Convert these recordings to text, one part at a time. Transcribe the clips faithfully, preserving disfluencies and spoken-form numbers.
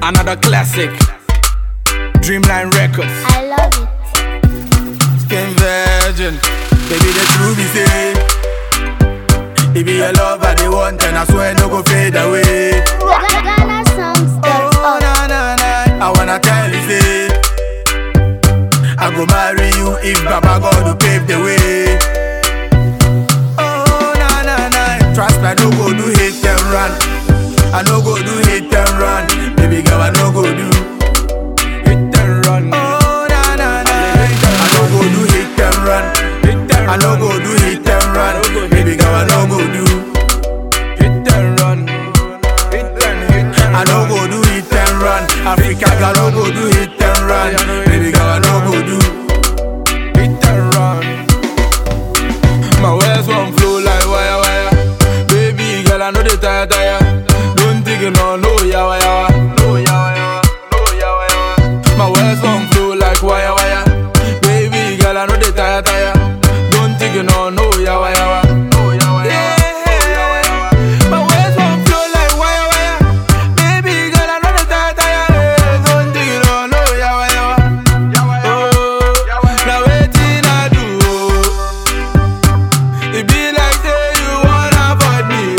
Another classic. Dreamline Records. I love it. Skin Virgin. Baby, the truth is say, if you your love I they want, and I swear no go fade away. Ghana songs. Oh, na, na, na. I wanna tell you say, I go marry you if Baba God will pave the way. Oh, na, na, na. Trust me, I no go do hate and run. I no go do hate and run. Baby girl, I no go do hate and run. Oh, na, na, na. I no go do hate and run. I no go do hate and run. Baby girl, I no go do hate and run. I no go do hate and run. Africa girl, no go do hate and run. Baby girl, I no go do hate and run. My words won't flow like wire wire. Baby girl, I know they tire tire. Don't think you know no yawa yawa, no yawa yawa, no yawa yawa. My words won't flow like wire wire. Baby girl, I know they tire tire. Don't think you know no yawa yawa, no yawa yawa. My words won't flow like wire wire. Baby girl, I know they tire tire. Don't think you know no yawa yawa. Oh, now waiting I do. It be like say you wanna avoid me.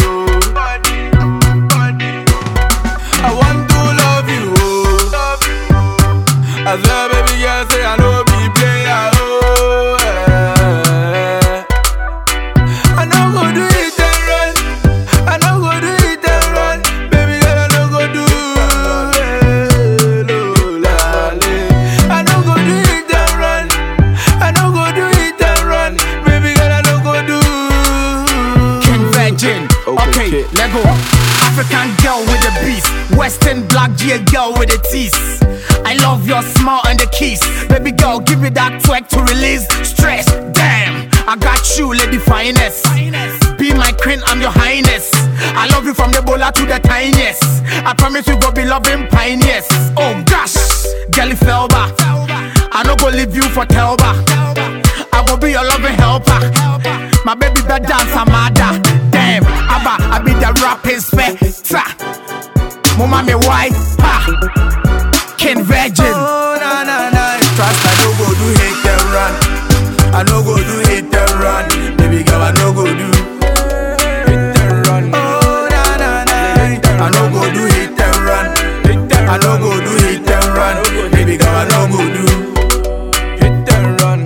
I want to love you, oh. I swear, baby girl, say I know be player, oh. eh. I know go do it and run. I know go do it and run. Baby girl, I know go do eh, lo, la, le. I know go do it and run. I know go do it and run. Baby girl, I know go do King Virgin. Okay, let go. African girl with the beast, Western black G A girl with the teeth. I love your smile and the kiss. Baby girl, give me that twerk to release stress. Damn, I got you, lady finest. Be my queen, I'm your highness. I love you from the bowler to the tiniest. I promise you go be loving pioneers. Oh gosh, girlie Felba, I no go leave you for Telba. I will be your loving helper. My baby bed dance Amada. Damn, Abba, I be the rapping spectre. Mama me white, ha. King Virgin. Oh, na, na, na. Trust I no go do hate and run. I no go do hate and run. Baby girl, I no go do hate and run. Oh, na, na, na. I no go do hate and run. I no go do hate and run. Baby girl, I no go do hate and run.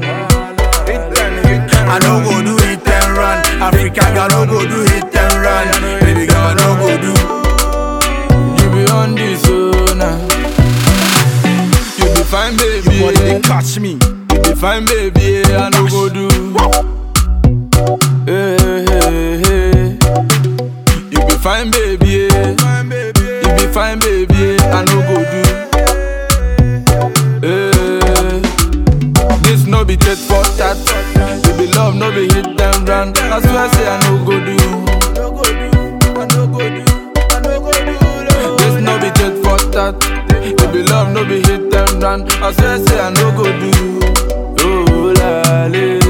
I no go do hate and run. Africa girl, no go do hate and run. Baby girl, I no go do. You be on this, oh, nah. You be fine, baby. You yeah. Catch me. You be fine, baby. Yeah, I no go do. Hey, hey, hey. You be fine, baby. Yeah. You be fine, baby. Yeah, I no go do. Hey. This no be tit for tat. You be love, no be hit and run. I swear, I say I no go do. No go do. I no go do. I no go do. This no be tit for tat. You be love, no be hit and run. I swear, I say I no go do. Oh, la, la.